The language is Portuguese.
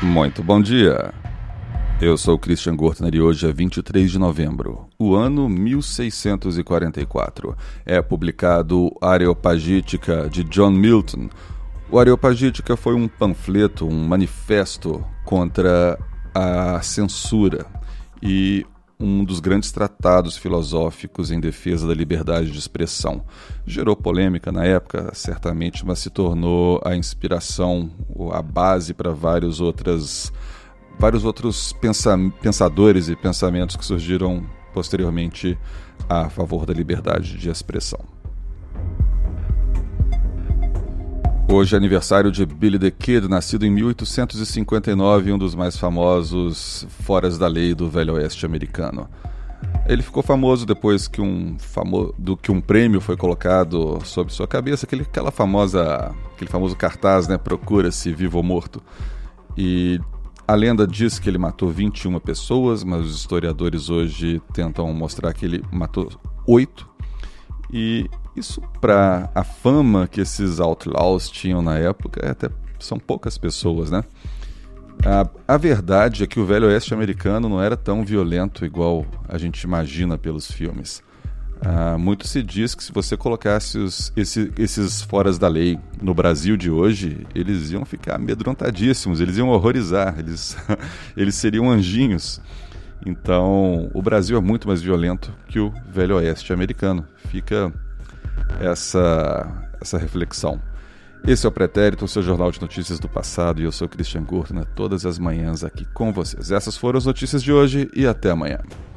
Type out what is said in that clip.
Muito bom dia. Eu sou o Christian Gortner e hoje é 23 de novembro, o ano 1644. É publicado o Areopagítica de John Milton. O Areopagítica foi um panfleto, um manifesto contra a censura e um dos grandes tratados filosóficos em defesa da liberdade de expressão. Gerou polêmica na época, certamente, mas se tornou a inspiração, a base para vários outros pensadores e pensamentos que surgiram posteriormente a favor da liberdade de expressão. Hoje é aniversário de Billy the Kid, nascido em 1859, um dos mais famosos foras da lei do Velho Oeste americano. Ele ficou famoso depois que um prêmio foi colocado sobre sua cabeça, aquele famoso cartaz, né, procura-se vivo ou morto. E a lenda diz que ele matou 21 pessoas, mas os historiadores hoje tentam mostrar que ele matou 8. E isso, para a fama que esses outlaws tinham na época, até são poucas pessoas, né? A verdade é que o Velho Oeste americano não era tão violento igual a gente imagina pelos filmes. Muito se diz que se você colocasse esses foras da lei no Brasil de hoje, eles iam ficar amedrontadíssimos, eles iam horrorizar, eles seriam anjinhos. Então, o Brasil é muito mais violento que o Velho Oeste americano. Fica essa reflexão. Esse é o Pretérito, o seu jornal de notícias do passado, e eu sou Christian Gortner, todas as manhãs aqui com vocês. Essas foram as notícias de hoje e até amanhã.